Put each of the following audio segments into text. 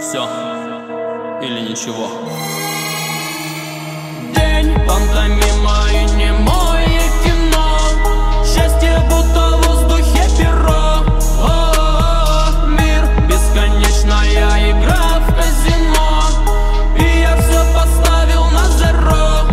Все или ничего. День, пантомима и немое кино. Счастье будто в воздухе перо. О-о-о, мир, бесконечная игра в казино. И я все поставил на зеро.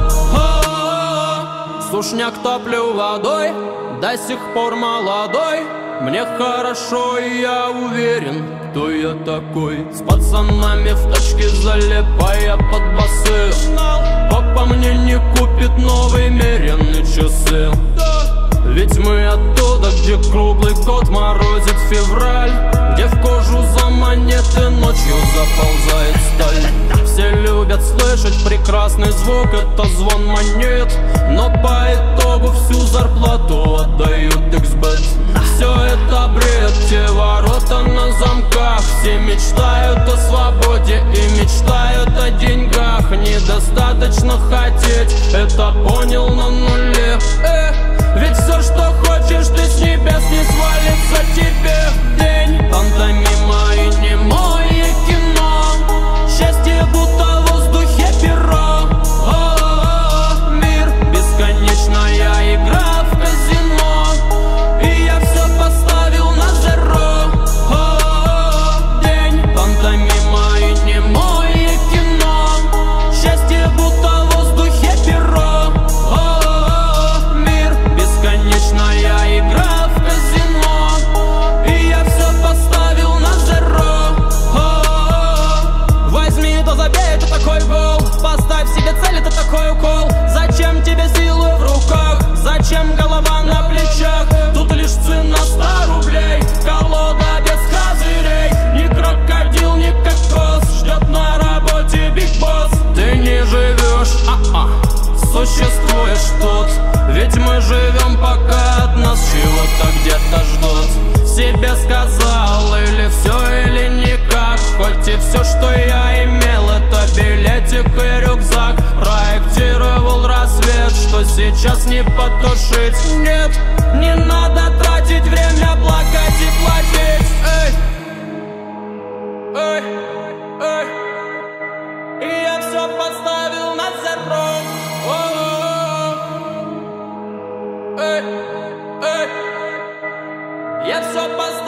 О-о-о, сушняк топлю водой, до сих пор молодой. Мне хорошо, и я уверен, кто я такой. С пацанами в тачке залипая под басы. Папа мне не купит новые меренные часы. Ведь мы оттуда, где круглый год морозит февраль, где в кожу за монеты ночью заползает сталь. Все любят слышать прекрасный звук, это звон монет, но по итогу всю зарплату отдают XBET. Все это бред, те ворота на замках. Все мечтают о свободе и мечтают о деньгах. Недостаточно хотеть, это понял на нуле. Ведь все, что хочешь, ты с небес не свалится тебе. День, пантомима и немое кино. Счастье будто в воздухе перо. О-о-о, мир, бесконечная игра в казино. И я все поставил на зеро. О-о-о, день, пантомима и немое кино. Счастье будто в воздухе перо. О-о-о, мир, бесконечная игра в казино. И я все поставил на зеро. О-о-о, возьми, да забей, это такой гол. Поставь себе цель, это такой укол. Зачем тебе силы в руках? Зачем голова на плечах? Тут лишь цена 100 рублей. Колода без козырей. Ни крокодил, ни кокос. Ждет на работе биг босс. Ты не живешь, существуешь тут. Ведь мы живем, пока от нас чего-то где-то ждут. Себе сказал или все, или никак. Хоть и все, что я имел, это билетик и рюкзак. Проектировал рассвет, что сейчас не потушить. Нет, не надо тратить время, плакать и платить. Эй, эй, эй. И я все поставил на зеро. Эй, эй. Я все поставил.